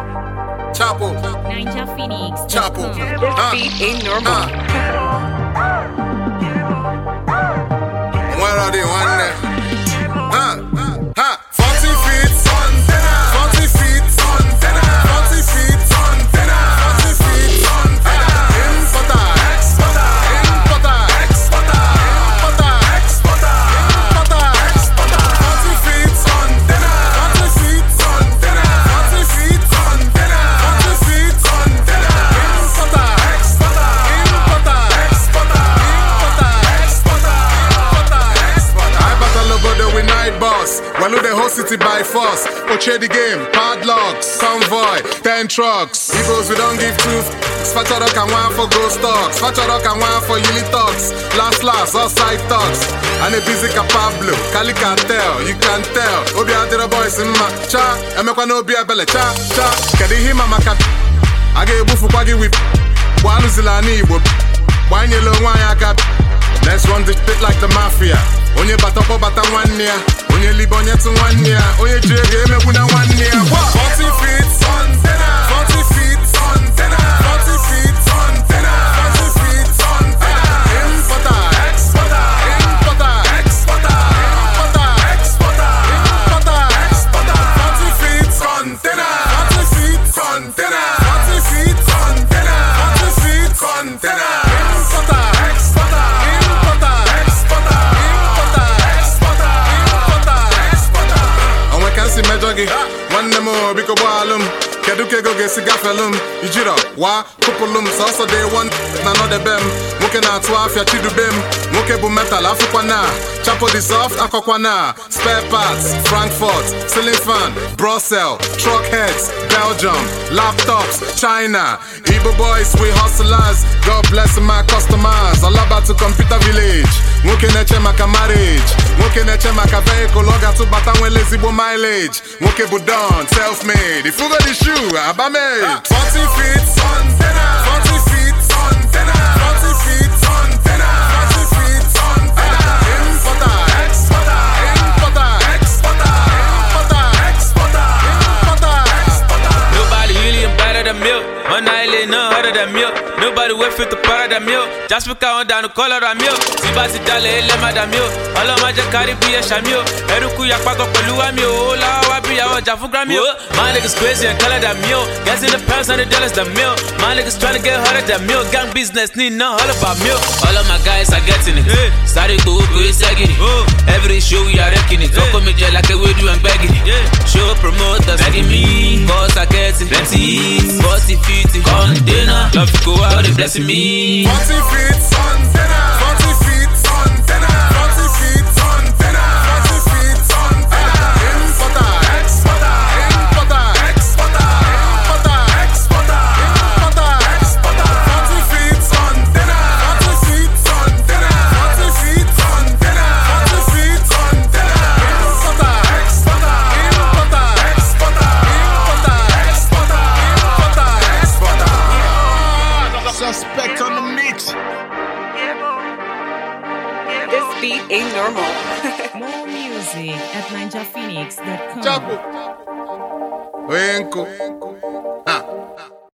Chapo. Ninja Phoenix. Chapo. This beat ain't normal. Where are they? One day. 40 feet on dinner. 40 feet on dinner. 40 feet on dinner. 40 feet on dinner. Importer, exporter, importer, exporter, importer, exporter, importer, exporter. 40 feet on dinner. 40 feet on dinner. 40 feet on dinner. 40 feet on dinner. Importer, exporter, importer, exporter, importer, exporter, importer, exporter. I battle over the we night boss. Well, the whole city by force. Oche the game, padlocks, convoy, 10 trucks. Evils we don't give truth. Spatchadok and one for ghost talks. Spatchadok and one for yili talks. Last, all side talks. And a busy Pablo, Cali cartel, you can tell. Obi Adira boys in ma cha. Emekwa no be a belle cha. Kedi hima maka. Age bufu kwagi whip. Wanu zilani ibo. Wanyelo wanyaka. Let's run this shit like the mafia. Onye batapo bata 1 year. Onye libonye to 1 year. Onye jege emeguna 1 year. 40 feet on dinner. 40 feet on dinner. 40 feet on dinner. 40 feet on dinner. Importer, exporter, importer, exporter, importer, exporter, importer, exporter. 40 feet on dinner. 40 feet on dinner. 40 feet on dinner. 40 feet on dinner. Importer, exporter. Mejogi, one more biko balum. Keduke go get cigar felum. Ijiro, wa, kupulum, so day one, another bem. Moke na 12 ya chidu bem. Moke bu metal, afukwana. Chapo the soft, akokwana. Spare parts, Frankfurt, ceiling fan, Brussels, truck heads, Belgium, laptops, China. Igbo boys, we hustlers. God bless my customers. All about to computer village. Moke neche maka marriage. Moke neche maka vehicle. Loga to batanwe lazy bo mileage. Moke bu done, self-made. If you got the shoe, abame. 40 feet on dinner. 40 feet on dinner. 40 feet on dinner. 40 feet on dinner. Importer, exporter, importer, exporter, importer, exporter, importer, exporter. Nobody really better than milk. One island, none harder than milk. Nobody will fit the part of that milk. Just because I'm down the color of milk. Sibasi dale ele madamio. All of my jakari be a shamio. Eruku yakpago pelu amio. Ola wabi ya oja fugramio. My niggas crazy and color that milk. Guess in the pounds $100 the milk. My niggas tryna get harder than milk. Gang business need no all about milk. All of my guys are getting it. Started to go is second it. Every show we are wrecking it. Don't come me jail like a way do and begging it. Show promoters begging me. Cause I get it. Plenty. 40 feet on dinner. Love to go out and blessing me. 40 feet on dinner. 40 feet on dinner. 40 feet on dinner. 40 feet on dinner. Importer, exporter, importer, exporter, importer, exporter, importer, exporter. 40 feet on dinner. 40 feet on dinner. 40 feet on dinner. 40 feet on dinner. Importer, exporter, importer, exporter, importer, exporter, importer, exporter. Suspect on the mix. This beat ain't normal. More music at ninjaphoenix.com. Chapo. Wenko.